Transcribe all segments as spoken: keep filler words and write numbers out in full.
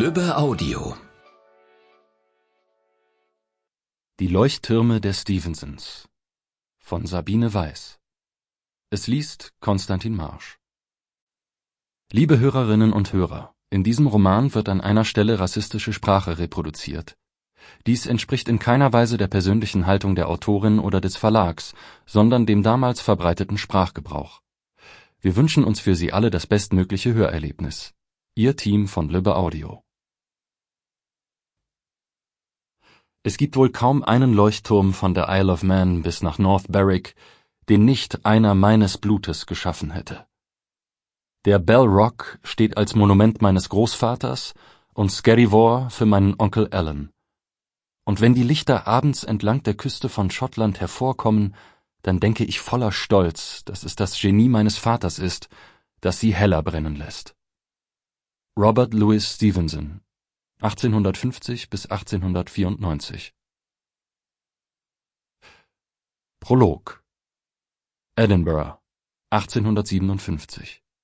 Lübbe Audio. Die Leuchttürme der Stevensons von Sabine Weiß. Es liest Konstantin Marsch. Liebe Hörerinnen und Hörer, in diesem Roman wird an einer Stelle rassistische Sprache reproduziert. Dies entspricht in keiner Weise der persönlichen Haltung der Autorin oder des Verlags, sondern dem damals verbreiteten Sprachgebrauch. Wir wünschen uns für Sie alle das bestmögliche Hörerlebnis. Ihr Team von Lübbe Audio. Es gibt wohl kaum einen Leuchtturm von der Isle of Man bis nach North Berwick, den nicht einer meines Blutes geschaffen hätte. Der Bell Rock steht als Monument meines Großvaters und Skerryvore für meinen Onkel Alan. Und wenn die Lichter abends entlang der Küste von Schottland hervorkommen, dann denke ich voller Stolz, dass es das Genie meines Vaters ist, das sie heller brennen lässt. Robert Louis Stevenson, achtzehnhundertfünfzig bis achtzehnhundertvierundneunzig. Prolog. Edinburgh, achtzehnhundertsiebenundfünfzig.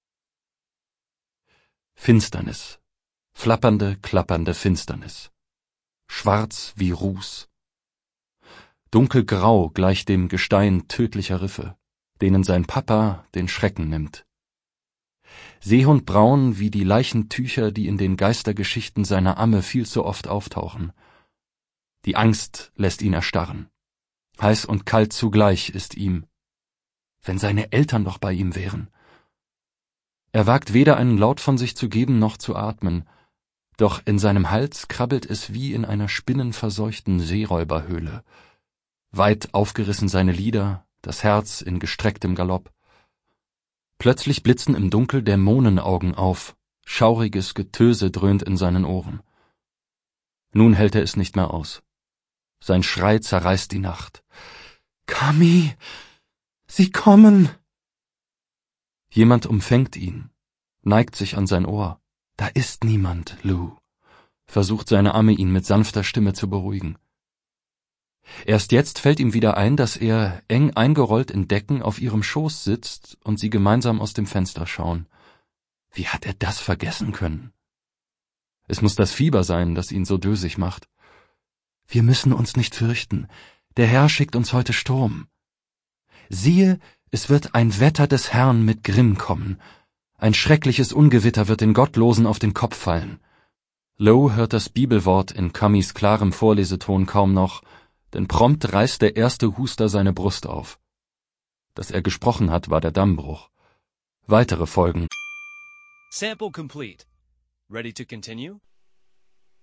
Finsternis, flappernde, klappernde Finsternis, schwarz wie Ruß. Dunkelgrau gleich dem Gestein tödlicher Riffe, denen sein Papa den Schrecken nimmt. Seehundbraun wie die Leichentücher, die in den Geistergeschichten seiner Amme viel zu oft auftauchen. Die Angst lässt ihn erstarren. Heiß und kalt zugleich ist ihm. Wenn seine Eltern doch bei ihm wären. Er wagt weder einen Laut von sich zu geben noch zu atmen, doch in seinem Hals krabbelt es wie in einer spinnenverseuchten Seeräuberhöhle. Weit aufgerissen seine Lider, das Herz in gestrecktem Galopp. Plötzlich blitzen im Dunkel Dämonenaugen auf, schauriges Getöse dröhnt in seinen Ohren. Nun hält er es nicht mehr aus. Sein Schrei zerreißt die Nacht. »Kami, sie kommen!« Jemand umfängt ihn, neigt sich an sein Ohr. »Da ist niemand, Lou«, versucht seine Amme ihn mit sanfter Stimme zu beruhigen. Erst jetzt fällt ihm wieder ein, dass er, eng eingerollt in Decken, auf ihrem Schoß sitzt und sie gemeinsam aus dem Fenster schauen. Wie hat er das vergessen können? Es muss das Fieber sein, das ihn so dösig macht. »Wir müssen uns nicht fürchten. Der Herr schickt uns heute Sturm. Siehe, es wird ein Wetter des Herrn mit Grimm kommen. Ein schreckliches Ungewitter wird den Gottlosen auf den Kopf fallen.« Low hört das Bibelwort in Kamis klarem Vorleseton kaum noch, denn prompt reißt der erste Huster seine Brust auf. Dass er gesprochen hat, war der Dammbruch. Weitere folgen. Sample complete. Ready to continue?